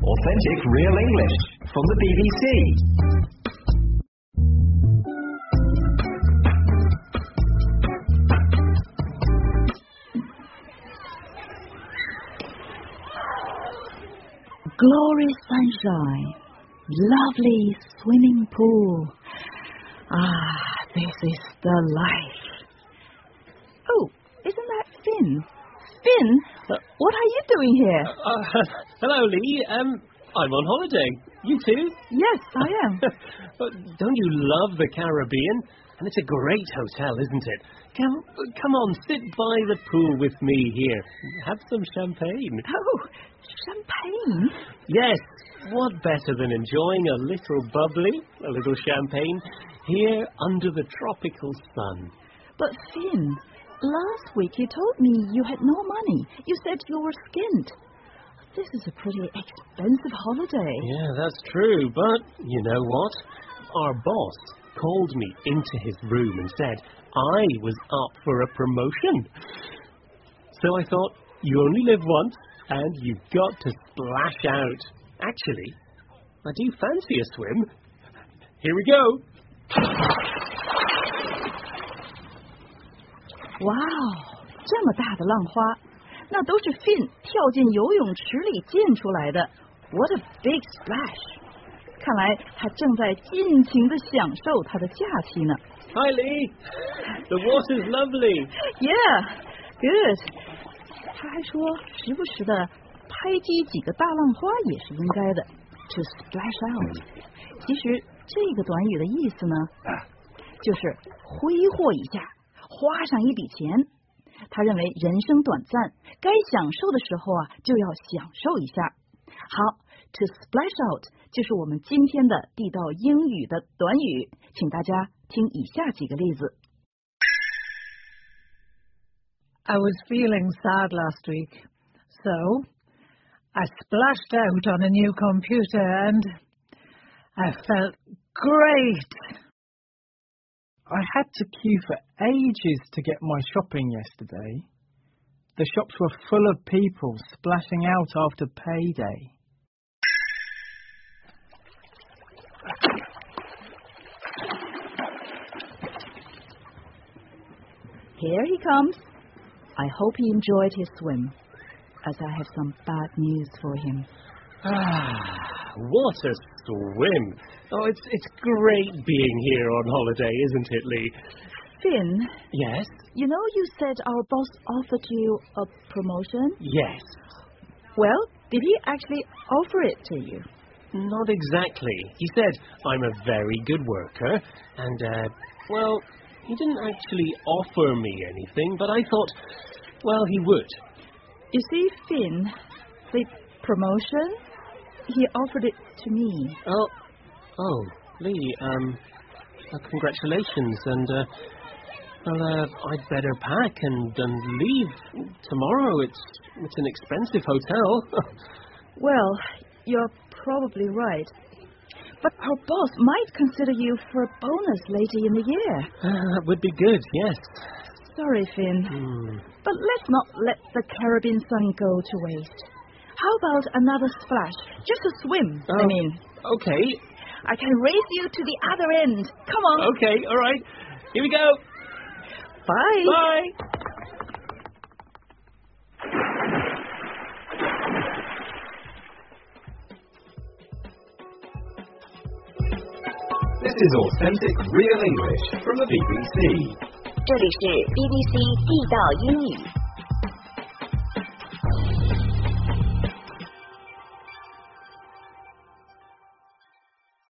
Authentic Real English from the BBC. Glorious sunshine, lovely swimming pool. This is the life. Oh, isn't that Finn? Finn, what are you doing here? Hello, Lee. I'm on holiday. You too? Yes, I am. Don't you love the Caribbean? And it's a great hotel, isn't it? Come on, sit by the pool with me here. Have some champagne. Oh, champagne? Yes. What better than enjoying a little bubbly, a little champagne, here under the tropical sun? But Finn, last week you told me you had no money. You said you were skint. This is a pretty expensive holiday. Yeah, that's true. But you know what? Our boss called me into his room and said I was up for a promotion. So I thought, you only live once and you've got to splash out. Actually, I do fancy a swim. Here we go. Wow, 这么大的浪花，那都是 Finn 跳进游泳池里溅出来的。What a big splash！ 看来他正在尽情地享受他的假期呢。 Hi Lee, the water's lovely. Yeah, good. 他还说，时不时的拍击几个大浪花也是应该的。To splash out。其实这个短语的意思呢，就是挥霍一下，花上一笔钱。他认为人生短暂，该享受的时候就要享受一下。好 ，to splash out 就是我们今天的地道英语的短语，请大家听以下几个例子。 I was feeling sad last week, so I splashed out on a new computer and I felt great. I had to queue for ages to get my shopping yesterday. The shops were full of people splashing out after payday. Here he comes. I hope he enjoyed his swim, as I have some bad news for him. What a swim. Oh, it's great being here on holiday, isn't it, Lee? Finn? Yes? You know you said our boss offered you a promotion? Yes. Well, did he actually offer it to you? Not exactly. He said I'm a very good worker and, well, he didn't actually offer me anything, but I thought, well, he would. You see, Finn, the promotion, he offered it to me. Oh, Lee, congratulations, and, I'd better pack and leave tomorrow. It's an expensive hotel. Well, you're probably right. But our boss might consider you for a bonus later in the year. That would be good, yes. Sorry, Finn. But let's not let the Caribbean sun go to waste. How about another splash? Just a swim, I mean. Okay. I can race you to the other end. Come on. Okay, all right. Here we go. Bye. Bye. This is Authentic Real English from the BBC. 这里是 BBC 地道英语。